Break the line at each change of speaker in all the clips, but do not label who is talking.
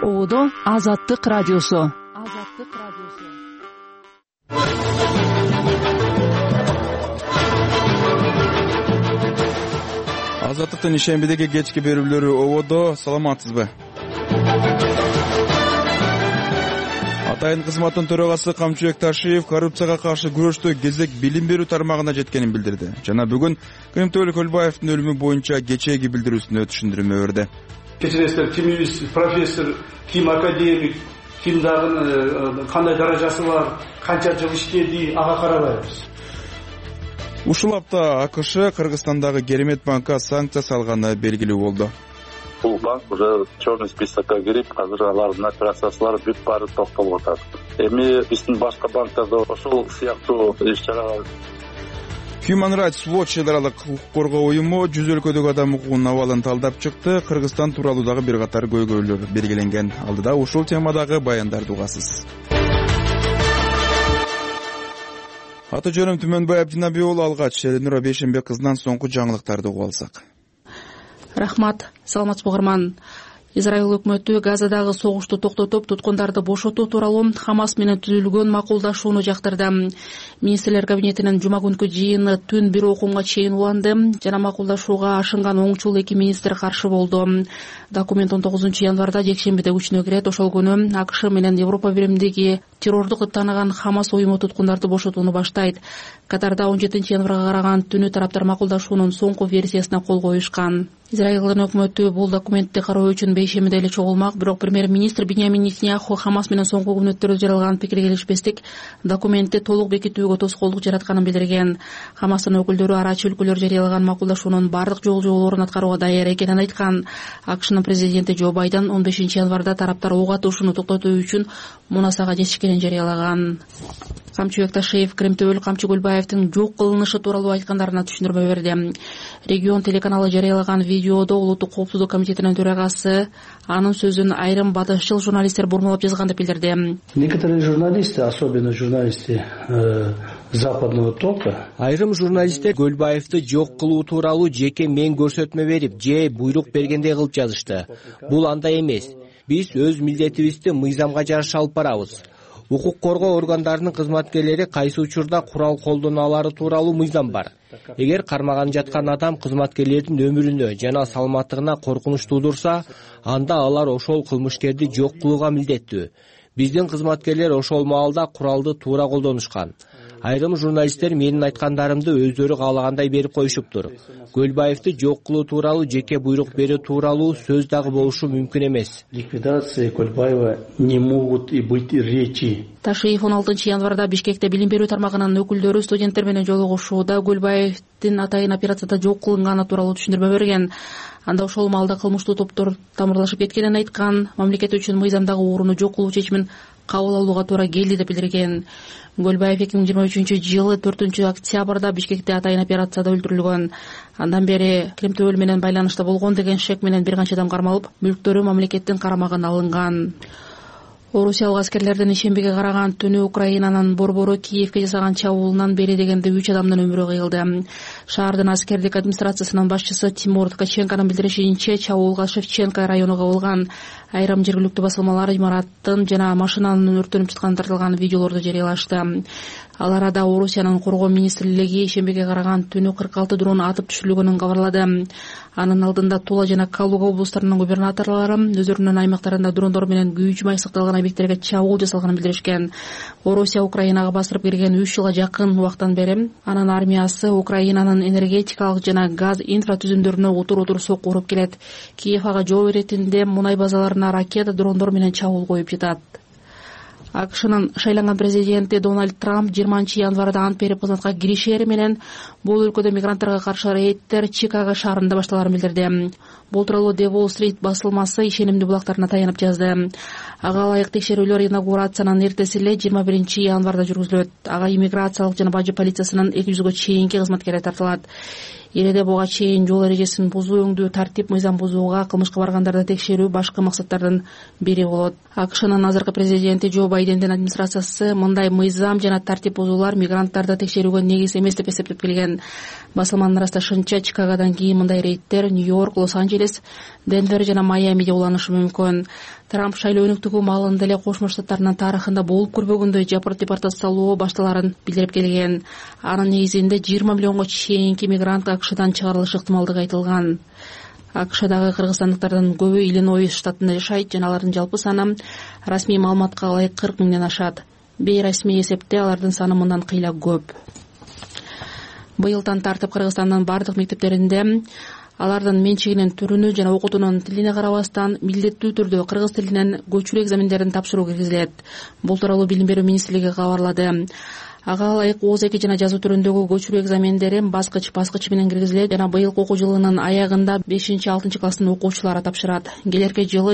Оодо Азаттык радиосу.
Азаттыктын ишембидеги кечки берүүлөрү ободо. Саламатсызбы? Атайын кызматтын төрагасы Камчыбек Ташиев коррупцияга каршы күрөштө кезек билим берүү тармагына жеткенин билдирди. Жана бүгүн Кемтөөл Көлбаевдин өлүмү боюнча кечээги билдирүүсүнө түшүндүрмө берди.
Кечиресиздер, ким юрист, профессор, ким академик, ким дагы кандай даражасы бар, канча жыл иштеди, ага карабайбыз.
Ушул апта АКШ Кыргызстандагы Керемет банкка санкция салганы белгилүү болду.
Бул банк уже черный списокко кирип, азыр алардын операциялары бүт баары токтолуп атат. Эми биздин башка банктарда ошол сыяктуу иш-чаралар.
Human Rights Watch аралык укук коргоо уюму жүз өлкөдөгү адам укугунун абалын талдап чыкты. Кыргызстан тууралуу дагы бир катар көйгөйлөр белгиленген. Алдыда ушул темадагы баяндарды угасыз. Аты жөнүм Түмөнбай Абдинабий уулу, алгач Нура Бейшенбек кызынан соңку жаңылыктарды угуп алсак.
Рахмат, саламатсызбы угарман. Израиль өкмөтү Газадагы согушту токтотуп, туткундарды бошотуу тууралуу Хамас менен түзүлгөн макулдашууну жактырды. Министрлер кабинетинин жума күнкү жыйыны түн бир окумга чейин уланды. Жана макулдашууга ашынган оңчул эки министр каршы болду. Документ 19 январда жекшембиде күчүнө кирет. Ошол күнү АКШ менен Европа биримдиги террордук деп тааныган Хамас уюму туткундарды бошотууну баштайт. Катарда 17 январга караган түнү тараптар макулдашуунун соңку версиясына кол коюшкан. Израилдин өкмөтү бул документти кароо үчүн бейшембиде эле чогулмак, бирок премьер-министр Биньямин Нетаньяху Хамас менен соңку күнүттөрдө жаралган пикир келишпестик документти толук бекитүүгө тоскоолдук жаратканын билдирген. Хамастын өкүлдөрү арачы өлкөлөр жарыялаган макулдашуунун бардык жолжоболорун аткарууга даяр экенин айткан. АКШнын президенти Джо Байден 15 январда тараптар ок атышууну токтотуу үчүн мунасага жетишкенин жарыялаган. Камчыбек Ташиев Кемтөөл Камчы Көлбаевдин жок кылынышы тууралуу айткандарына түшүндүрмө берди. Регион телеканалы жарыялаган видеодо Улуттук коопсуздук комитетинин төрагасы анын сөзүн айрым батышчыл журналисттер бурмалап жазган деп билдирди.
Некоторые журналисты, особенно журналисты западного тока,
айрым журналисттер Көлбаевди жок кылуу тууралуу жеке мен көрсөтмө берип, же буйрук бергендей кылып жазышты. Бул андай эмес. Биз өз милдетибизди мыйзамга жараша алып барабыз. Укук коргоо органдарынын кызматкерлери кайсы учурда курал колдоно алары тууралуу мыйзам бар. Эгер кармаган жаткан адам кызматкерлердин өмүрүнө жана саламаттыгына коркунуч туудурса, анда алар ошол кылмышкерди жок кылууга милдеттүү. Биздин кызматкерлер ошол маалда куралды туура колдонушкан. Айрым журналисттер менин айткандарымды өздөрү каалагандай берип коюшуптур. Көлбаевди жок кылуу тууралуу жеке буйрук берүү тууралуу сөз дагы болушу мүмкүн эмес.
Ликвидация Көлбаева не могут и быть речи.
Ташиев 16 январда Бишкекте билим берүү тармагынын өкүлдөрү студенттер менен жолугушууда Көлбаевдин атайын операцияда жок кылынганы тууралуу түшүндүрмө берген. Анда ошол маалда кылмыштуу топтор тамырлашып кеткенин айткан. Мамлекет үчүн мыйзамдагы орууну жок кылуу чечимин кабыл алууга туура келди деп билдирген. Көлбаев 2023 жылы 4 октябрда Бишкекте атайын операцияда өлтүрүлгөн. Андан бери Кемтөөл менен байланышта болгон деген шек менен бир канча адам кармалып, мүлктөрү мамлекеттин карамагына алынган. Орусиялык аскерлердин ишембиге караган түнү Украинанын борбору Киевке жасаган чабуулунан бери дегенде 3 адамдын өмүрү кыйылды. Шаардын аскердик администрациясынын башчысы Тимур Ткаченконун билдиришинче, чабуулга Шевченко району кабылган. Айрым жергиликтүү басылмалар имараттын жана машинанын өрттөнүп жатканын тартылган видеолорду жарыялашты. Ал арада Орусиянын коргоо министрлиги ишембиге караган түнү 46 дрон атып түшүрүлгөнүн кабарлады. Анын алдында Тула жана Калуга облустарынын губернаторлору өздөрүнүн аймактарында дрондор менен күйүүчү май сакталган объекттерге чабуул жасалганын билдиришкен. Орусия Украинага басырып кирген 3 жылга жакын убакыттан бери анын армиясы Украинанын энергетикалык жана газ инфратүзүмдөрүнө утур сокку уруп келет. Киев ага жооп иретинде мунай базаларына ракета, дрондор менен чабуул коюп жатат. АКШнын шайланган президенти Дональд Трамп 20 январда ант берип кызматка киришери менен бул өлкөдө мигранттарга каршы рейдтер Чикаго шаарында башталарын билдирди. Бул тууралуу The Wall Street басылмасы ишенимдүү булактарына таянып жазды. Ага ылайык текшерүүлөр инаугурациянын эртеси эле 21 январда жүргүзүлөт. Ага иммиграциялык жана бажы полициясынын 200гө чейинки кызматкери тартылат. Иреде буга чейин жол эрежесин бузуу, өңдүү, тартип, мыйзам бузууга кылмышка баргандарды текшерүү башкы максаттардын бири болот. АКШнын азыркы президенти Джо Байдендин администрациясы мындай мыйзам жана тартип бузуулар мигранттарды текшерүүгө негиз эмес деп эсептеп келген. Басылманын ырасташынча, Чикагодан кийин мындай рейдтер Нью-Йорк, Лос-Анджелес, Денвер жана Майамиде уланышы мүмкүн. Трамп шайлоо өнүктүгү маалында эле Кошмо Штаттардын тарыхында болуп көрбөгөндөй депортациялоо башталарын билдирип келген. Анын негизинде 20 миллионго чейинки мигрант АКШдан чыгарылышы ыктымалдыгы айтылган. АКШдагы кыргызстандыктардын көбү Иллинойс штатында жашайт жана алардын жалпы саны расмий маалыматка ылайык 40 миңден ашат. Бейрасмий эсепте алардын саны мындан кыйла көп. Быйылдан тартып Кыргызстандын бардык мектептеринде алардын менчигинин түрүнө жана окутуунун тилине карабастан милдеттүү түрдө кыргыз тилинен көчүрүү экзамендерин тапшыруу киргизилет. Бул тууралуу Билим берүү министрлиги кабарлады. Ага ылайык ооз эки жана жазуу түрүндөгү көчүрүү экзамендери баскыч менен киргизилет жана быйылкы окуу жылынын аягында 5-6 класстын окуучулары тапшырат. Келерки жылы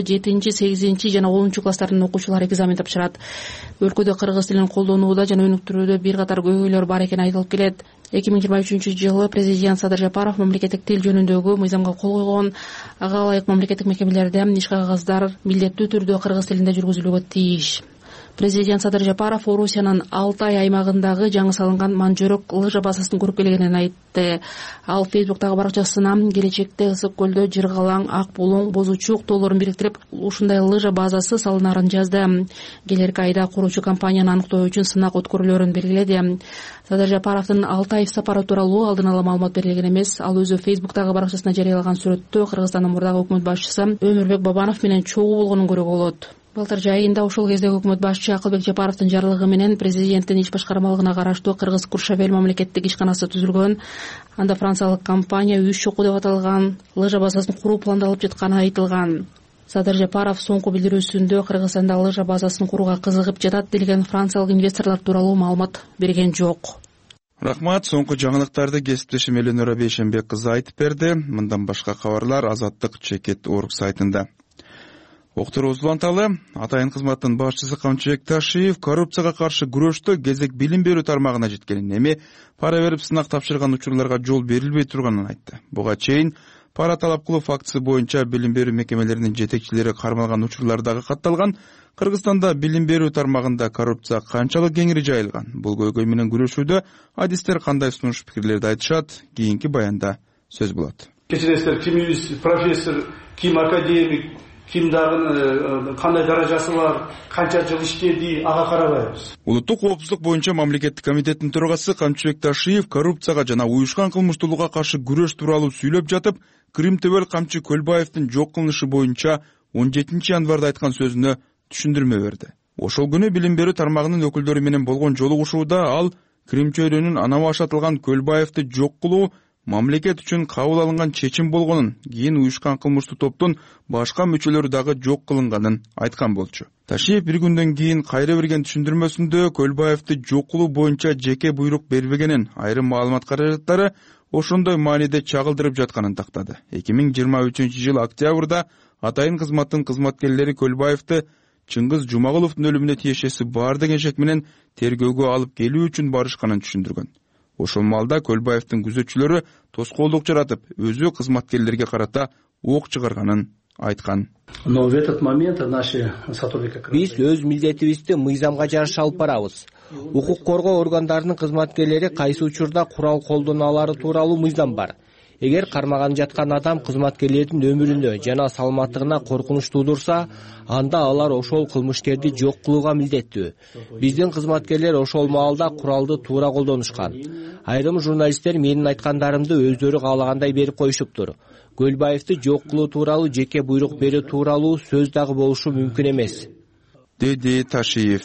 7-8 жана 10 класстардын окуучулары экзамен тапшырат. Өлкөдө кыргыз тилин колдонууда жана өнүктүрүүдө бир катар көйгөйлөр бар экени айтылып келет. 2023-жылы президент Садыр Жапаров мамлекеттик тил жөнүндөгү мыйзамга кол койгон. Ага ылайык мамлекеттик мекемелерде иш кагаздар милдеттүү түрдө кыргыз тилинде жүргүзүлүүгө тийиш. Президент Садыр Жапаров Орусиянын Алтай аймагындагы жаңы салынган Манжөрөк лыжа базасын көрүп келгенин айтты. Ал Фейсбуктагы баракчасына келечекте Ысык көлдө Жыргалаң, Ак Булуң, Бозучук тоолорун бириктирип ушундай лыжа базасы салынарын жазды. Келерки айда куруучу компанияны аныктоо үчүн сынак өткөрүлөрүн белгиледи. Садыр Жапаровдун Алтай сапары тууралуу алдын ала маалымат берилген эмес. Ал өзү Фейсбуктагы баракчасына жарыялаган сүрөттө Кыргызстандын мурдагы өкмөт башчысы Өмүрбек Бабанов менен чогуу болгонун көрүүгө болот. Былтыр жайында ошол кездеги өкмөт башчы Акылбек Жапаровдун жарлыгы менен президенттин иш башкармалыгына караштуу Кыргыз Куршавел мамлекеттик ишканасы түзүлгөн. Анда франциялык компания Үч чокуу деп аталган лыжа базасын куруу пландалып жатканы айтылган. Садыр Жапаров соңку билдирүүсүндө Кыргызстанда лыжа базасын курууга кызыгып жатат делген франциялык инвесторлор тууралуу маалымат берген жок.
Рахмат. Соңку жаңылыктарды кесиптешим Эленора Бейшенбек кызы айтып берди. Мындан башка кабарлар Азаттык Чекет.org сайтында. Октурубузду уланталы. Атайын кызматтын башчысы Камчыбек Ташиев коррупцияга каршы күрөштө кезек билим берүү тармагына жеткенин, эми пара берип сынак тапшырган учурларга жол берилбей турганын айтты. Буга чейин пара талап кылуу фактысы боюнча билим берүү мекемелеринин жетекчилери кармалган учурлар дагы катталган. Кыргызстанда билим берүү тармагында коррупция канчалык кеңири жайылган? Бул көйгөй менен күрөшүүдө адистер кандай сунуш пикирлерди айтышат? Кийинки баянда сөз болот.
Кечиресиздер, ким юрист, профессор, ким академик, ким дагы кандай даражасы бар, канча жыл иштеди, ага карабайбыз.
Улуттук коопсуздук боюнча мамлекеттик комитеттин төрагасы Камчыбек Ташиев коррупцияга жана уюшкан кылмыштуулукка каршы күрөш тууралуу сүйлөп жатып, Крим төбөл Камчы Көлбаевдин жок кылынышы боюнча 17 январда айткан сөзүнө түшүндүрмө берди. Ошол күнү билим берүү тармагынын өкүлдөрү менен болгон жолугушууда ал Крим чөйрөнүн анама ашатылган Көлбаевди жок кылуу мамлекет үчүн кабыл алынган чечим болгонун, кийин уюшкан кылмыштуу топтун башка мүчөлөрү дагы жок кылынганын айткан болчу. Ташиев бир күндөн кийин кайра берген түшүндүрмөсүндө Көлбаевди жок кылуу боюнча жеке буйрук бербегенин, айрым маалымат каражаттары ошондой мааниде чагылдырып жатканын тактады. 2023-жыл октябрда атайын кызматтын кызматкерлери Көлбаевди Чыңгыз Жумагуловдун өлүмүнө тиешеси бар деген шек менен тергөөгө алып келүү үчүн барышканын түшүндүргөн. Ошол малда Көлбаевдин күзөтчүлөрү тоскоолдук жаратып, өзү кызматкерлерге карата ок чыгарганын айткан.
Но в этот момент наши сотрудники
биз өз милдетибизди мыйзамга жараша алып барабыз. Укук коргоо органдарынын кызматкерлери кайсы учурда курал колдоно алары тууралуу мыйзам бар. Эгер кармаган жаткан адам кызматкерлердин өмүрүнө жана саламаттыгына коркунуч туудурса, анда алар ошол кылмышкерди жок кылууга милдеттүү. Биздин кызматкерлер ошол маалда куралды туура колдонушкан. Айрым журналисттер менин айткандарымды өздөрү каалагандай берип коюшуптур. Көлбаевди жок кылуу тууралуу жеке буйрук берүү тууралуу сөз дагы болушу мүмкүн эмес,
деди Ташиев.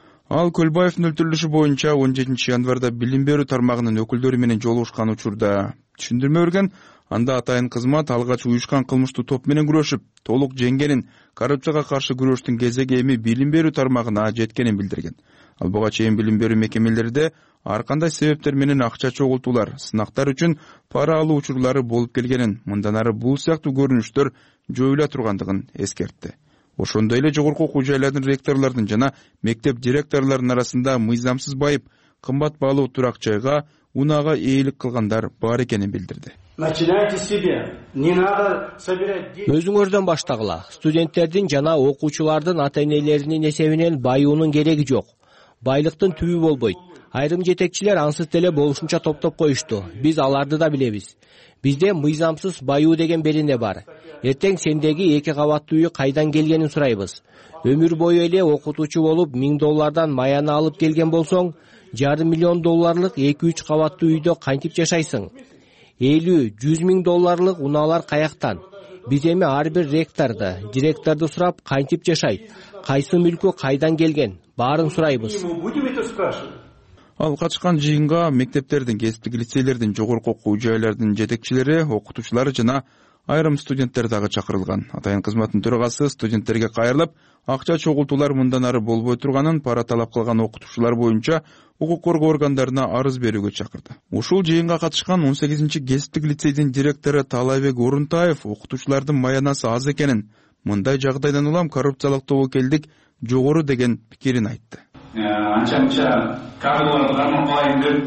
Ал Көлбаевдин өлтүрүлүшү боюнча 17 январда билим берүү тармагынын өкүлдөрү менен жолугушкан учурда түшүндүрмө берген. Анда атайын кызмат алгач уюшкан кылмыштуу топ менен күрөшүп, толук жеңгенин, коррупцияга каршы күрөштүн кезеги эми билим берүү тармагына жеткенин билдирген. Ал буга чейин билим берүү мекемелерде ар кандай себептер менен акча чогултуулар, сынактар үчүн пара алуу учурлары болуп келгенин, мындан ары бул сыяктуу көрүнүштөр жоюла тургандыгын эскертти. Ошондой эле жогорку окуу жайлардын ректорлордун жана мектеп директорлорунун арасында мыйзамсыз байып, кымбат баалуу турак жайга унаага ээлик кылгандар бар экенин билдирди.
Начинайте себе. Не надо собирать деньги.
Өзүңөрдөн баштагыла. Студенттердин жана окуучулардын ата-энелеринин эсебинен байуунун кереги жок. Байлыктын түбү болбойт. Айрым жетекчилер ансыз деле болушунча топтоп коюшту. Биз аларды да билебиз. Бизде мыйзамсыз байуу деген берине бар. Эртең сендеги 2 кабаттуу үй кайдан келгенин сурайбыз. Өмүр бою эле окутуучу болуп $1000 маяны алып келген болсоң, $500 миллион 2-3 кабаттуу үйдө кантип жашайсың? 50-100 миң долларлык унаалар каяктан? Биз эми ар бир директорду сурап кантип жашайт? Кайсы мүлкү кайдан келген? Баарын сурайбыз.
Будем это спрашивать.
Ал катышкан жыйынга мектептердин, кесиптик лицейлердин, жогорку окуу жайлардын жетекчилери, окутуучулары жана айрым студенттер дагы чакырылган. Атайын кызматтын төрагасы студенттерге кайрылып, акча чогултуулар мындан ары болбой турганын, пара талап кылган окутуучулар боюнча укук коргоо органдарына арыз берүүгө чакырды. Ушул жыйынга катышкан 18-чи кесиптик лицейдин директору Талайбек Орунтаев окутуучулардын маянасы аз экенин, мындай жагдайдан улам коррупциялык тобокелдик жогору деген пикирин айтты.
Анча кадрларды кармап деп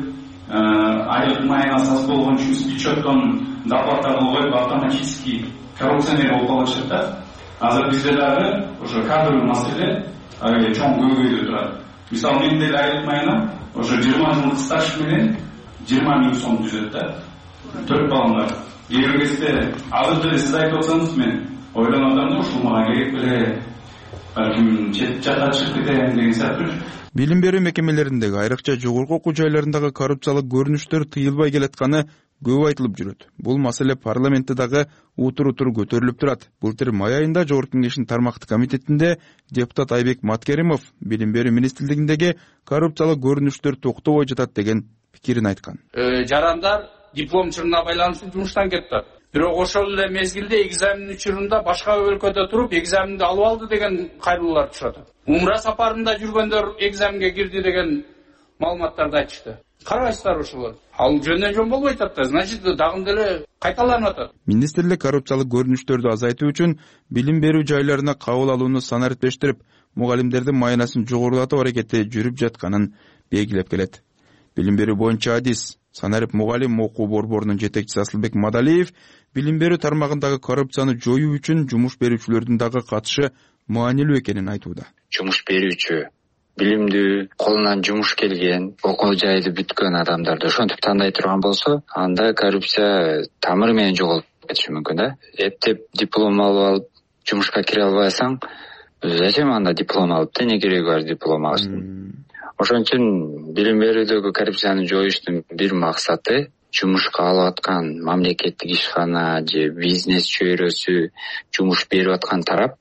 айлык маянасы аз болгон үчүн спичоттон доплаттарды коюп автоматически коррупционер болуп калышат да. Азыр бизде дагы уже кадрлык маселе чоң көйгөйдө турат. Мисалы мен деле айлык маянам уже 20 жылдык стаж менен 20 миң сом түзөт да. 4 балам бар. Эгер кезде азыр деле сиз айтып атсаңыз мен ойлонуп атам да ушул мага керек беле. Балким чет жакка чыгып кетем деген сыяктуу.
Билим берүү мекемелериндеги айрыкча жогорку окуу жайларындагы коррупциялык көрүнүштөр тыйылбай келатканы көп айтылып жүрөт. Бул маселе парламентте дагы утур көтөрүлүп турат. Былтыр май айында Жогорку Кеңештин тармактык комитетинде депутат Айбек Маткеримов билим берүү министрлигиндеги коррупциялык көрүнүштөр токтобой жатат деген пикирин айткан.
Жарандар диплом чырына байланыштуу жумуштан кетти. Бирок ошол эле мезгилде экзамен учурунда башка өлкөдө туруп экзаменди алып алды деген кайрылуулар түшөт. Умра сапарында жүргөндөр экзаменге кирди деген маалыматтарды айтышты. Карабайсыздар ошолор. Ал жөн болбойт атат. Значит, дагы деле кайталанып атат.
Министрлик коррупциялык көрүнүштөрдү азайтуу үчүн билим берүү жайларына кабыл алууну санариптештирип, мугалимдердин маянасынын жогорулатуу аракети жүрүп жатканын белгилеп келет. Билим берүү боюнча адис санарип мугалим окуу борборунун жетекчиси Асылбек Мадалиев билим берүү тармагындагы коррупцияны жоюу үчүн жумуш берүүчүлөрдүн дагы катышы маанилүү экенин айтууда.
Жумуш берүүчү билимдүү, колунан жумуш келген, окуу жайды бүткөн адамдарды ошентип тандай турган болсо, анда коррупция тамыры менен жоголуп кетиши мүмкүн да. Эптеп диплом алып алып, жумушка кире албасаң, зачем анда диплом алып, эмне кереги бар диплом алыштын? Ошон үчүн билим берүүдөгү коррупцияны жоюштун бир максаты жумушка алып аткан мамлекеттик ишкана же бизнес чөйрөсү жумуш берип аткан тарап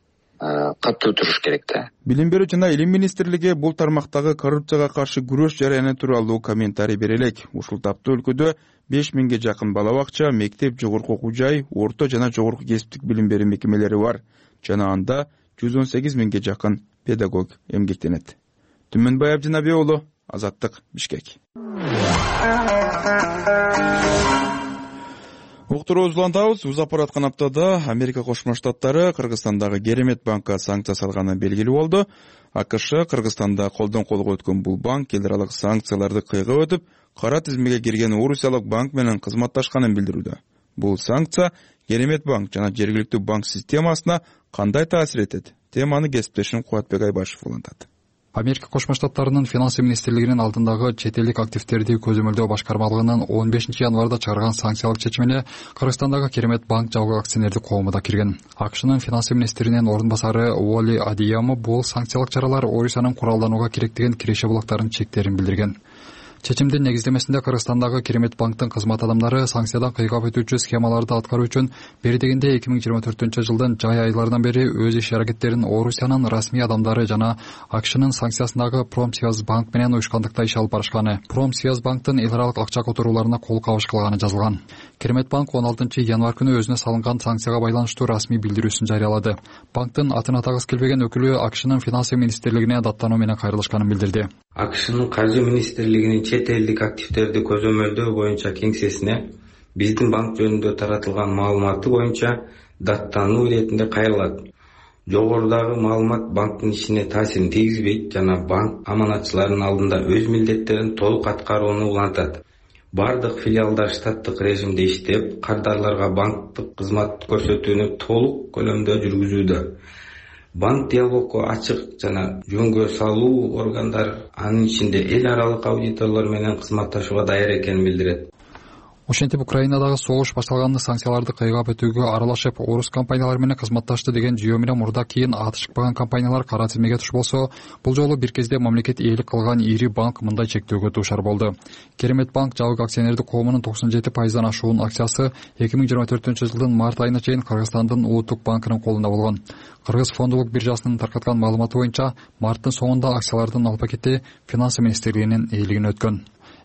катуу туруш керек да.
Билим берүү жана илим министрлиги бул тармактагы коррупцияга каршы күрөш жараяны тууралуу комментарий бере элек. Ушул тапта өлкөдө 5000ге жакын бала бакча, мектеп, жогорку окуу жай, орто жана жогорку кесиптик билим берүү мекемелери бар. Жана анда 118 миңге жакын педагог эмгектенет. Түмөнбай Абдинабий уулу, Азаттык, Бишкек. Уктуруубузду улантабыз. Узап бараткан аптада Америка Кошмо Штаттары Кыргызстандагы Керемет банкка санкция салганы белгилүү болду. АКШ Кыргызстанда колдон колго өткөн бул банк эл аралык санкцияларды кыйгап өтүп, кара тизмеге кирген Орусиялык банк менен кызматташканын билдирүүдө. Бул санкция Керемет банк жана жергиликтүү банк системасына кандай таасир этет? Теманы кесиптешим Кубатбек Айбашев улантат.
Америка Кошмо Штаттарынын финансы министрлигинин алдындагы чет элдик активтерди көзөмөлдөө башкармалыгынын 15 январда чыгарган санкциялык чечимине Кыргызстандагы Керемет банк жалгы акционердик коому да кирген. АКШнын финансы министринин орун басары Уолли Адияма бул санкциялык чаралар Орусиянын куралданууга керектеген киреше булактарын чектерин билдирген. Чечимдин негиздемесинде Кыргызстандагы Керемет банктын кызмат адамдары санкциядан кыйгап өтүүчү схемаларды аткаруу үчүн бери дегенде 2024-жылдын жай айларынан бери өз иш аракеттерин Орусиянын расмий адамдары жана АКШнын санкциясындагы Промсвязь банк менен уюшкандыкта иш алып барышканы. Промсвязь банктын эл аралык акча которууларына кол кабыш кылганы жазылган. Керемет банк 16-январь күнү өзүнө салынган санкцияга байланыштуу расмий билдирүүсүн жарыялады. Банктын атын атагыс келбеген өкүлү АКШнын финансы министрлигине даттануу менен кайрылышканын билдирди.
АКШнын каржы министрлигинин чет элдик активтерди көзөмөлдөө боюнча кеңсесине биздин банк жөнүндө таратылган маалыматы боюнча даттануу иретинде кайрылат. Жогорудагы маалымат банктын ишине таасирин тийгизбейт жана банк аманатчылардын алдында өз милдеттерин толук аткарууну улантат. Бардык филиалдар штаттык режимде иштеп, кардарларга банктык кызмат көрсөтүүнү толук көлөмдө жүргүзүүдө. Банк диалогго ачык жана жөнгө салуу органдар, анын ичинде эл аралык аудиторлор менен кызматташууга даяр экенин билдирет.
Ошентип Украинадагы согуш башталганда санкцияларды кыйгап өтүүгө аралашып, орус компаниялары менен кызматташты деген жүйө менен мурда кийин аты чыкпаган компаниялар кара тизмеге туш болсо, бул жолу бир кезде мамлекет ээлик кылган ири банк мындай чектөөгө дуушар болду. Керемет банк жабык акционердик коомунун 97%дан ашуун акциясы 2024-жылдын март айына чейин Кыргызстандын Улуттук банкынын колунда болгон. Кыргыз фондулук биржасынын таркаткан маалыматы боюнча, марттын соңунда акциялардын ал пакети Финансы министрлигинин ээлигине өткөн.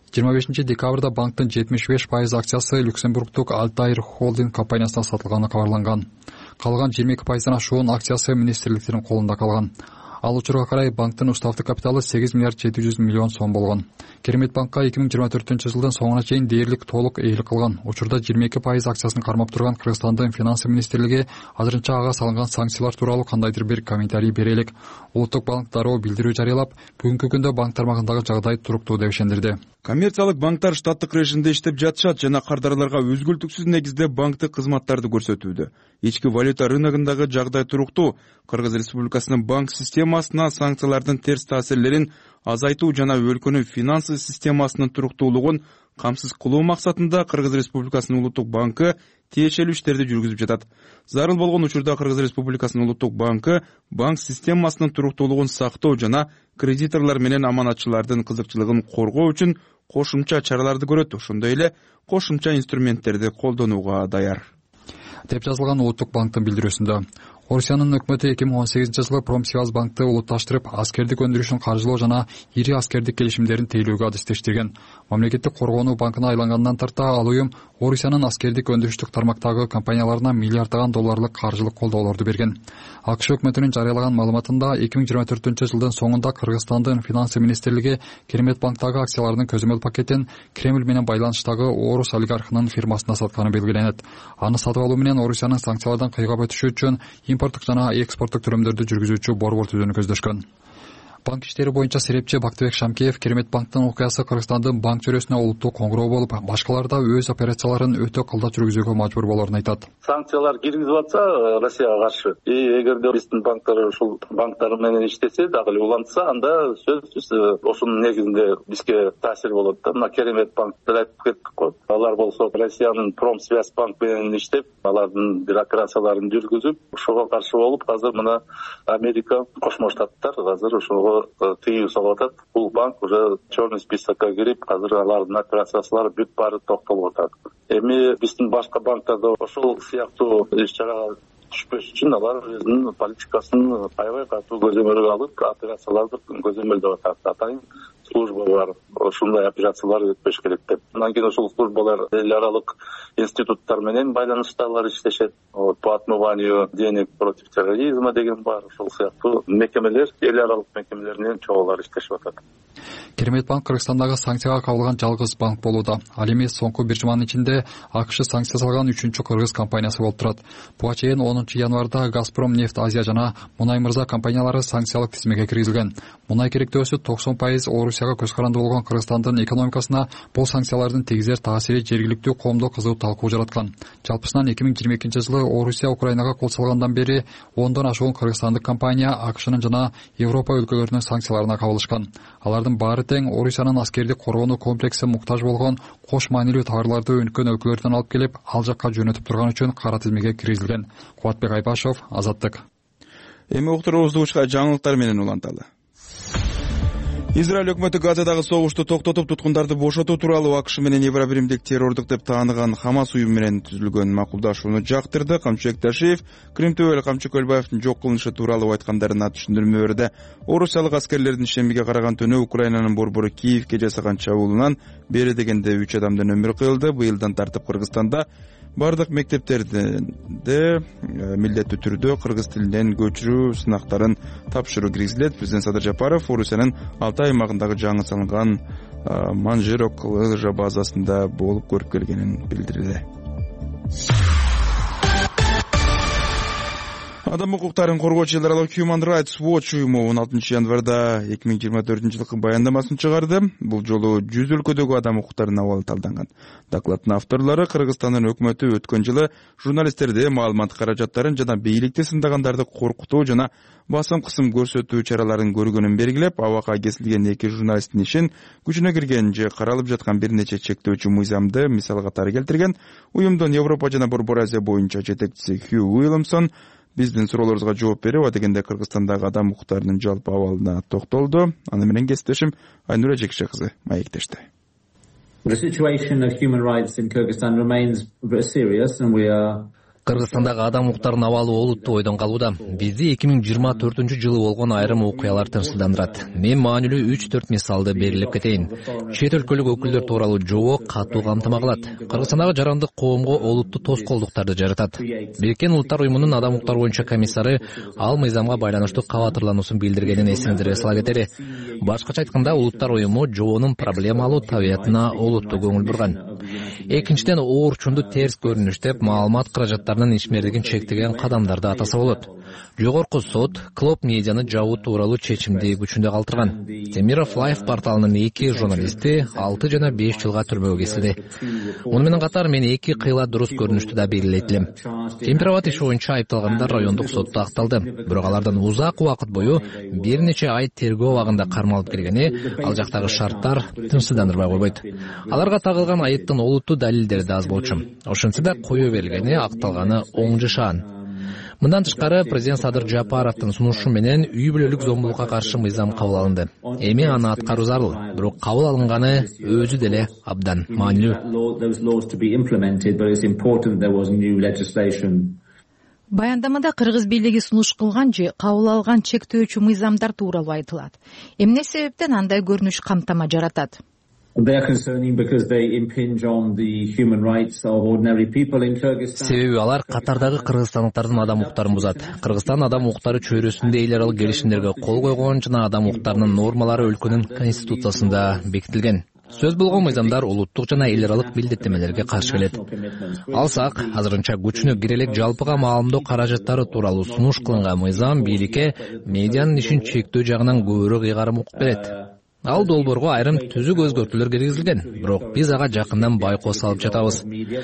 25 декабрда банктын 75% акциясы Люксембургтук Альтаир Холдинг компаниясына сатылганы кабарланган. Калган 22%дан ашуун акциясы министрликтин колунда калган. Ал учурга карай банктын уставдык капиталы 8 миллиард 700 миллион сом болгон. Керемет банкка 2024-жылдын соңуна чейин дээрлик толук ээлик кылган. Учурда 22% акциясын кармап турган Кыргызстандын Финансы министрлиги азырынча ага салынган санкциялар тууралуу кандайдыр бир комментарий бере элек. Улуттук банк дароо билдирүү жарыялап, бүгүнкү күндө банк тармагындагы жагдай туруктуу деп ишендирди.
Коммерциялык банктар штаттык режимде иштеп жатышат жана кардарларга өзгөлтүксүз негизде банктык кызматтарды көрсөтүүдө. Ички валюта рыногундагы жагдай туруктуу. Кыргыз Республикасынын банк системасына санкциялардын терс таасирлерин азайтуу жана өлкөнүн финансы системасынын туруктуулугун камсыз кылуу максатында Кыргыз Республикасынын Улуттук банкы тиешелүү иштерди жүргүзүп жатат. Зарыл болгон учурда Кыргыз Республикасынын Улуттук банкы банк системасынын туруктуулугун сактоо жана кредиторлор менен аманатчылардын кызыкчылыгын коргоо үчүн кошумча чараларды көрөт, ошондой эле кошумча инструменттерди колдонууга даяр
деп жазылган Улуттук банктын билдирүүсүндө. Орусиянын өкмөтү 2018-жылы Промсвязь банкты улутташтырып, аскердик өндүрүшүн каржылоо жана ири аскердик келишимдерин тейлөөгө адистештирген. Мамлекеттик коргонуу банкына айлангандан тарта ал уюм Орусиянын аскердик өндүрүштүк тармактагы компанияларына миллиарддаган долларлык каржылык колдоолорду берген. АКШ өкмөтүнүн жарыялаган маалыматында 2024-жылдын соңунда Кыргызстандын Финансы министрлиги Керемет банктагы акциялардын көзөмөл пакетин Кремль менен байланыштагы орус олигархынын фирмасына сатканы белгиленет. Аны сатып алуу менен Орусиянын санкциялардан кыйгап өтүшү үчүн импорттук жана экспорттук төлөмдөрдү жүргүзүүчү борбор түзүүнү көздөшкөн. Банк иштери боюнча серепчи Бактыбек Шамкеев Керемет банктын окуясы Кыргызстандын банк чөйрөсүнө улуттук коңгуроо болуп, башкаларда өз операцияларын өтө кылдат жүргүзүүгө мажбур болоорун айтат.
Санкциялар киргизип атса Россияга каршы, эгерде биздин банктар ушул банктар менен иштесе, дагы эле улантса, анда сөзсүз ошонун негизинде бизге таасир болот да. Мына Керемет банктар айтып кеттик го. Алар болсо Россиянын Промсвязь банк менен иштеп, алардын бир операцияларын жүргүзүп, ошого каршы болуп, азыр мына Америка, Кошмо Штаттар азыр ошого тыюу салып атат. Бул банк уже черный списокко кирип, азыр алардын операциялары бүт баары токтолуп атат. Эми биздин башка банктарда ошол сыяктуу иш-чарага түшпөш үчүн алар өзүнүн политикасын аябай катуу көзөмөлгө алып, операцияларды көзөмөлдөп атат. Атайын служба бар, ошондой операциялар өтпөш керек деп. Андан кийин ошол службалар эл аралык институттар менен байланышталар иштешет. По отмыванию денег против терроризма деген бар, ошол сыяктуу мекемелер, эл аралык мекемелер менен чогулар иштешип атат.
Керемет банк Кыргызстандагы санкцияга кабылган жалгыз банк болууда. Ал эми соңку бир жуманын ичинде АКШ санкция салган 3-чү кыргыз компаниясы болуп турат. Буга чейин 10-январда Газпром нефть Азия жана Мунай Мырза компаниялары санкциялык тизмеге киргизилген. Мунай керектөөсү 90% Орусияга көз каранды болгон Кыргызстандын экономикасына бул санкциялардын тийгизер таасири жергиликтүү коомдо кызуу талкуу жараткан. Жалпысынан 2022-жылы Орусия Украинага кол салгандан бери 10дон ашуун кыргызстандык компания АКШнын жана Европа өлкөлөрүнүн санкцияларына кабылышкан. Алардын баары тең Орусиянын аскердик коргонуу комплекси муктаж болгон кош маанилүү товарларды өнүккөн өлкөлөрдөн алып келип, ал жакка жөнөтүп турган үчүн кара тизмеге киргизилген. Кубатбек Айбашов, Азаттык.
Эми уктуруубузду жаңылыктар менен уланталы. Израиль өкмөтү Газадагы согушту токтотуп, туткундарды бошотуу тууралуу АКШ менен Евробиримдик террордук деп тааныган Хамас уюму менен түзүлгөн макулдашууну жактырды. Камчыбек Ташиев Крим ТВ Камчы Көлбаевдин жок кылынышы тууралуу айткандарына түшүндүрмө берди. Орусиялык аскерлердин шембиге караган түнү Украинанын борбору Киевге жасаган чабуулунан бери дегенде 3 адамдын өмүрү кыйылды. Быйылдан тартып Кыргызстанда бардык мектептерде милдеттүү түрдө кыргыз тилинен көчүрүү сынактарын тапшыруу киргизилет. Президент Садыр Жапаров Орусиянын Алтай аймагындагы жаңы салынган Манжерок лыжа базасында болуп көрүп келгенин билдирди. Адам укуктарын коргоочу эл аралык Human Rights Watch уюму 16 январда 2024-жылкы баяндамасын чыгарды. Бул жолу 100 өлкөдөгү адам укуктарынын абалы талданган. Докладдын авторлору Кыргызстандын өкмөтү өткөн жылы журналисттерди маалымат каражаттарын жана бийликти сындагандарды коркутуу жана басым кысым көрсөтүү чараларын көргөнүн белгилеп, абакка кесилген 2 журналисттин ишин күчүнө кирген же каралып жаткан бир нече чектөөчү мыйзамды мисал катары келтирген. Уюмдун Европа жана Борбор Азия боюнча жетекчиси Хью Уильямсон биздин суроолорубузга жооп берип, адегенде Кыргызстандагы адам укуктарынын жалпы абалына токтолду. Аны менен кесиптешим Айнура Жекше кызы маектешти.
The situation of human rights in Kyrgyzstan remains very serious and we are
Кыргызстандагы адам укуктарынын абалы олуттуу ойдон калууда. Бизди 2024-жылы болгон айрым окуялар тынчсыздандырат. Мен маанилүү 3-4 мисалды берилип кетейин. Чет өлкөлүк өкүлдөр тууралуу жобо катуу камтыма кылат. Кыргызстандагы жарандык коомго олуттуу тоскоолдуктарды жаратат. Бириккен Улуттар уюмунун адам укуктары боюнча комиссары ал мыйзамга байланыштуу кабатырлануусун билдиргенин эсиңиздере сала кетели. Башкача айтканда, Улуттар уюму жобонун проблемалуу табиятына олуттуу көңүл бурган. Экинчиден, оорчунду терс көрүнүш деп маалымат каражаттарынын ишмердигин чектеген кадамдарды атаса болот. Жогорку сот Клоп медианы жабуу тууралуу чечимди күчүндө калтырган. Темиров Life порталынын 2 журналисти 6 жана 5 жылга түрмөгө кесилди. Муну менен катар мен 2 кыйла дурус көрүнүштү да белгилейт элем. Темиров иши боюнча айыпталгандар райондук сотто акталды. Бирок алардан узак убакыт бою бир нече ай тергөө абагында кармалып келгени ал жактагы шарттар тынчсыздандырбай койбойт. Аларга тагылган айыптын олуттуу далилдери да аз болчу. Ошентсе да кое берилгени, акталганы оң жашаан. Мындан тышкары президент Садыр Жапаровдун сунушу менен үй бүлөлүк зомбулукка каршы мыйзам кабыл алынды. Эми аны аткаруу зарыл, бирок кабыл алынганы өзү деле абдан маанилүү.
Баяндамада Кыргыз бийлиги сунуш кылган же кабыл алган чектөөчү мыйзамдар тууралуу айтылат. Эмне себептен андай көрүнүш камтама жаратат?
Себеби алар катардагы кыргызстандыктардын адам укуктарын бузат. Кыргызстан адам укуктары чөйрөсүндө эл аралык келишимдерге кол койгон жана адам укуктарынын нормалары өлкөнүн конституциясында бекитилген. Сөз болгон мыйзамдар улуттук жана эл аралык милдеттемелерге каршы келет. Алсак, азырынча күчүнө кире элек жалпыга маалымдоо каражаттары тууралуу сунуш кылынган мыйзам бийликке медианын ишин чектөө жагынан көбүрөөк ыйгарым укук берет. Ал долбоорго айрым түзүк өзгөртүүлөр киргизилген, бирок биз ага жакындан байкоо салып жатабыз.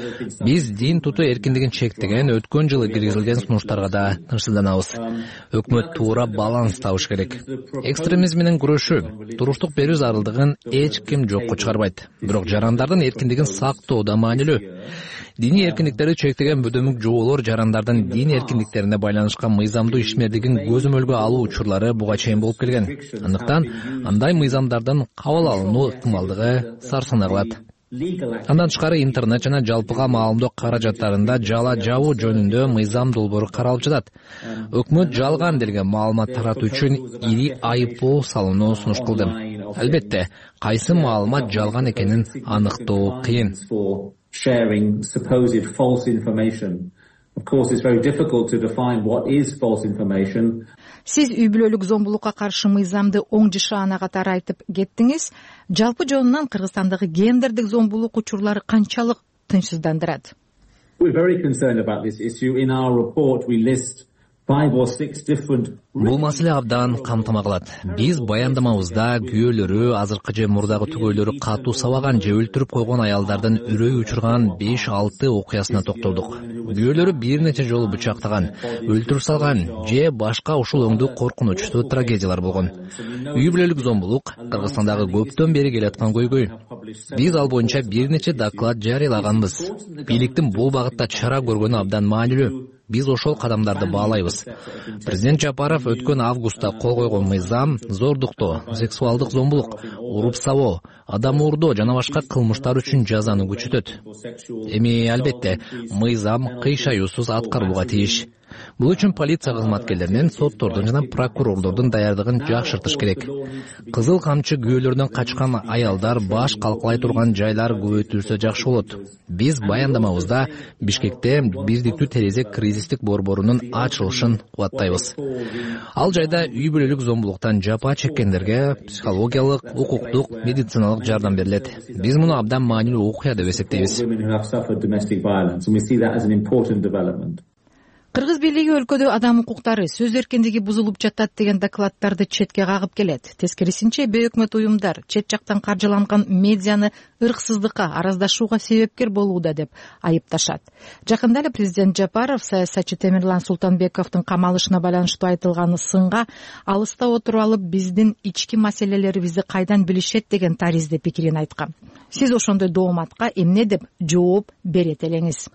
Биз дин тутуу эркиндигин чектеген өткөн жылы киргизилген сунуштарга да тынчсызданабыз. Өкмөт туура баланс табыш керек. Экстремизм менен күрөшүү, туруштук берүү зарылдыгын эч ким жокко чыгарбайт. Бирок жарандардын эркиндигин сактоо да маанилүү. Диний эркиндиктерди чектеген бөдөмүк жоболор жарандардын дин эркиндиктерине байланышкан мыйзамдуу ишмердигин көзөмөлгө алуу учурлары буга чейин болуп келген. Андыктан андай мыйзамдардын кабыл алынуу ыктымалдыгы сарсана кылат. Андан тышкары интернет жана жалпыга маалымдоо каражаттарында жала жабуу жөнүндө мыйзам долбоору каралып жатат. Өкмөт жалган делген маалымат таратуу үчүн ири айыппул салууну сунуш кылды. Албетте, кайсы маалымат жалган экенин аныктоо кыйын.
Sharing supposed false information. Of course, it's very difficult to define what is false information.
Сиз үй бүлөлүк зомбулукка каршы мыйзамды оң жашаана катары айтып кеттиңиз. Жалпы жонунан Кыргызстандагы гендердик зомбулук учурлары канчалык тынчсыздандырат?
We're very concerned about this issue. In our report, we list 5 or 6 different.
Бул маселе абдан камтыма кылат. Биз баяндамабызда күйөөлөрү, азыркы же мурдагы түгөйлөрү катуу сабаган же өлтүрүп койгон аялдардын үрөй учурган 5-6 окуясына токтолдук. Күйөөлөрү бир нече жолу бычактаган, өлтүрүп салган же башка ушул өңдүү коркунучтуу трагедиялар болгон. Үй бүлөлүк зомбулук Кыргызстандагы көптөн бери келаткан көйгөй. Биз ал боюнча бир нече доклад жарыялаганбыз. Бийликтин бул багытта чара көргөнү абдан маанилүү. Биз ошол кадамдарды баалайбыз. Президент Жапаров өткөн августта кол койгон мыйзам зордуктоо, сексуалдык зомбулук, уруп сабоо, адам уурдоо жана башка кылмыштар үчүн жазаны күчөтөт. Эми албетте мыйзам кыйшаюусуз аткарылууга тийиш. Бул үчүн полиция кызматкерлеринин, соттордун жана прокурорлордун даярдыгын жакшыртыш керек. Кызыл камчы күйөөлөрүнөн качкан аялдар баш калкалай турган жайлар көбөйтүлсө жакшы болот. Биз баяндамабызда Бишкекте бирдиктүү терезе кризистик борборунун ачылышын кубаттайбыз. Ал жайда үй бүлөлүк зомбулуктан жапа чеккендерге психологиялык, укуктук, медициналык жардам берилет. Биз муну абдан маанилүү окуя деп эсептейбиз.
Кыргыз бийлиги өлкөдө адам укуктары, сөз эркиндиги бузулуп жатат деген докладдарды четке кагып келет. Тескерисинче, бейөкмөт уюмдар чет жактан каржыланган медианы ырксыздыкка, араздашууга себепкер болууда деп айыпташат. Жакында эле президент Жапаров саясатчы Темирлан Султанбековдун камалышына байланыштуу айтылган сынга алыста отуруп алып, биздин ички маселелерибизди кайдан билишет деген таризде пикирин айткан. Сиз ошондой дооматка эмне деп жооп берет элеңиз?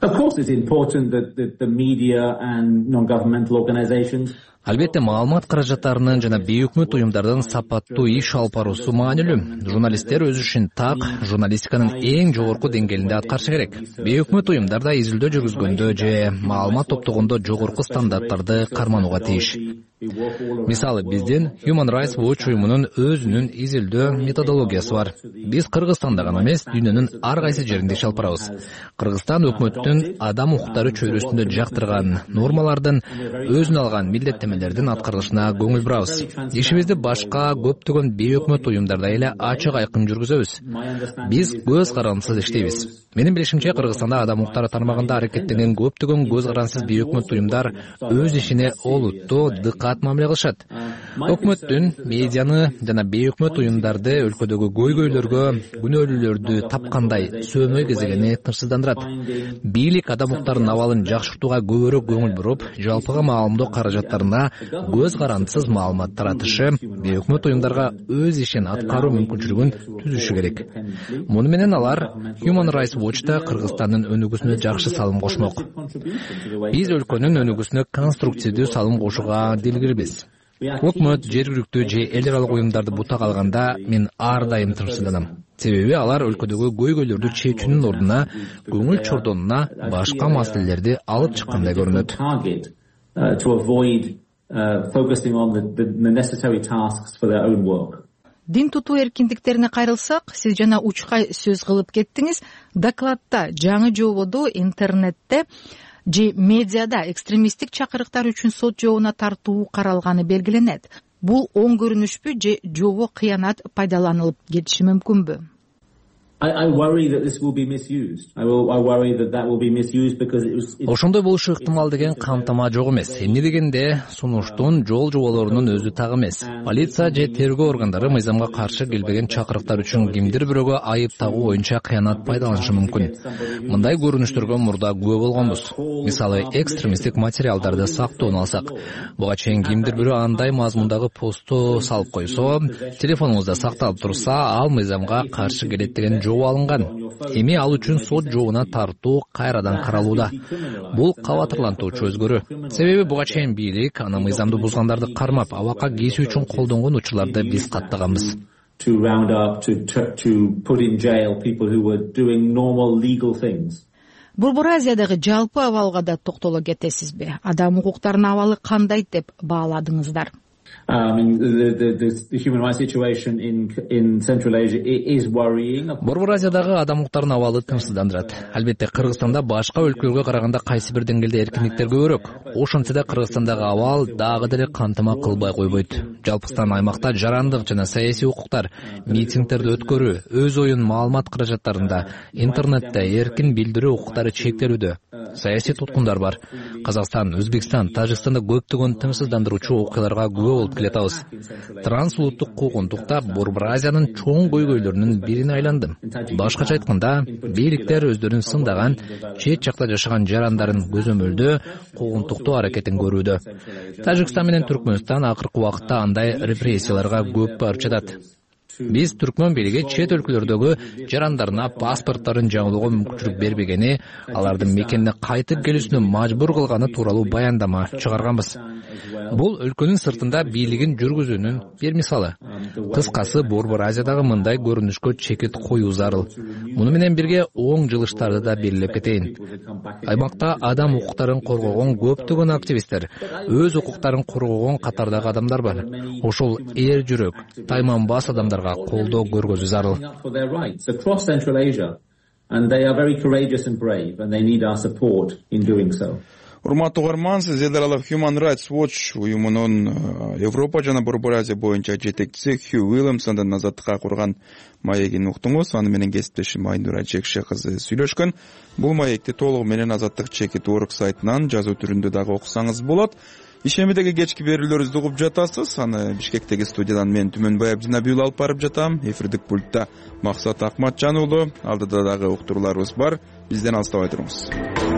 Албетте, маалымат каражаттарынын жана бейөкмөт уюмдардын сапаттуу иш алып баруусу маанилүү. Журналисттер өз ишин так, журналистиканын эң жогорку деңгээлинде аткарышы керек. Бейөкмөт уюмдар да изилдөө жүргүзгөндө же маалымат топтогондо жогорку стандарттарды карманууга тийиш. Мисалы, биздин Human Rights Watch уюмунун өзүнүн изилдөө методологиясы бар. Биз Кыргызстанда гана эмес, дүйнөнүн ар кайсы жеринде иш алып барабыз. Кыргызстан өкмөттүн адам укуктары чөйрөсүндө жактырган нормалардын, өзүнө алган милдеттемелердин аткарылышына көңүл бурабыз. Ишибизди башка көптөгөн бейөкмөт уюмдарда эле ачык айкын жүргүзөбүз. Биз көз карандысыз иштейбиз. Менин билишимче, Кыргызстанда адам укуктары тармагында аракеттенген көптөгөн көз карандысыз бейөкмөт уюмдар өз ишине олуттуу, дыкат мамиле кылышат. Өкмөттүн медианы жана бейөкмөт уюмдарды өлкөдөгү көйгөйлөргө, күнөөлүүлөрдү тапкандай сөөмөй кезегени тынчсыздандырат. Бийлик адам укуктарынын абалын жакшыртууга көбүрөөк көңүл буруп, жалпыга маалымдоо каражаттарына көз карандысыз маалымат таратышы, бейөкмөт уюмдарга өз ишин аткаруу мүмкүнчүлүгүн түзүшү керек. Муну менен алар Human Rights Watch'та Кыргызстандын өнүгүүсүнө жакшы салым кошмок. Биз өлкөнүн өнүгүүсүнө конструктивдүү салым кошууга дилгирбиз. Өкмөт, жергиликтүү же эл аралык уюмдарды бутак алганда мен ар дайым тынчсызданам. Себеби алар өлкөдөгү көйгөйлөрдү чечүүнүн ордуна көңүл чордонуна башка маселелерди алып чыккандай көрүнөт.
Дин тутуу эркиндиктерине кайрылсак, сиз жана учкай сөз кылып кеттиңиз. Докладта, жаңы жободо интернетте же медиада экстремисттик чакырыктар үчүн сот жообуна тартуу каралганы белгиленет. Бул оң көрүнүшпү же жобо кыянат пайдаланылып кетиши мүмкүнбү?
Ошондой болушу ыктымал деген кантама жок эмес. Эмне дегенде, сунуштун жол жоболорунун өзү так эмес. Полиция же тергөө органдары мыйзамга каршы келбеген чакырыктар үчүн кимдир бирөөгө айып тагуу боюнча кыянат пайдаланышы мүмкүн. Мындай көрүнүштөргө мурда күбө болгонбуз. Мисалы, экстремисттик материалдарды сактоону алсак, буга чейин кимдир бирөө андай мазмундагы посту салып койсо, телефонуңузда сакталып турса, ал мыйзамга каршы келет деген жобо алынган. Эми ал үчүн сот жообуна тартуу кайрадан каралууда. Бул кабатырлантуучу өзгөрүү. Себеби буга чейин бийлик аны мыйзамды бузгандарды кармап, абакка кесүү үчүн колдонгон учурларды биз каттаганбыз.
Борбор Азиядагы жалпы абалга да токтоло кетесизби? Адам укуктарынын абалы кандай деп бааладыңыздар?
Борбор Азиядагы адам укуктарынын абалы тынчсыздандырат. Албетте, Кыргызстанда башка өлкөлөргө караганда кайсы бир деңгээлде эркиндиктер көбүрөөк. Ошентсе да Кыргызстандагы абал дагы деле кантама кылбай койбойт. Жалпыстан аймакта жарандык жана саясий укуктар, митингдерди өткөрүү, өз оюн маалымат каражаттарында, интернетте эркин билдирүү укуктары чектелүүдө. Саясий туткундар бар. Казакстан, Өзбекстан, Тажикстанда көптөгөн тынчсыздандыруучу окуяларга күбө болуп келатабыз. Трансулуттук куугунтукта Борбор Азиянын чоң көйгөйлөрүнүн бирине айланды. Башкача айтканда, бийликтер өздөрүн сындаган, чет жакта жашаган жарандарын көзөмөлдөө, куугунтуктоо аракетин көрүүдө. Тажикстан менен Түркмөнстан акыркы убакытта андай репрессияларга көп барып жатат. Биз түркмөн бийлиги чет өлкөлөрдөгү жарандарына паспорттарын жаңылууга мүмкүнчүлүк бербегени, алардын мекенине кайтып келүүсүнө мажбур кылганы тууралуу баяндама чыгарганбыз. Бул өлкөнүн сыртында бийлигин жүргүзүүнүн бир мисалы. Кыскасы, Борбор Азиядагы мындай көрүнүшкө чекит коюу зарыл. Муну менен бирге оң жылыштарды да белгилеп кетейин. Аймакта адам укуктарын коргогон көптөгөн активисттер, өз укуктарын коргогон катардагы адамдар бар. Ошол эр жүрөк, тайманбас адамдарга колдоо көргөзүү зарыл.
урматтуу угарман, сиз эл аралык Human Rights Watch уюмунун Европа жана Борбор Азия боюнча жетекчиси Хью Уильямсондун азаттыкка курган маегин уктуңуз. Аны менен кесиптешим Айнура Жекше кызы сүйлөшкөн. Бул маекти толугу менен Азаттык Чекит.org сайтынан жазуу түрүндө дагы окусаңыз болот. Ишемидеги кечки берүүлөрүбүздү угуп жатасыз. Аны Бишкектеги студиядан мен Түмөнбай Абдинабиул алып барып жатам. Эфирдик пультта Максат Акматжан уулу. Алдыда дагы уктурууларыбыз бар. Бизден алыстабай туруңуз.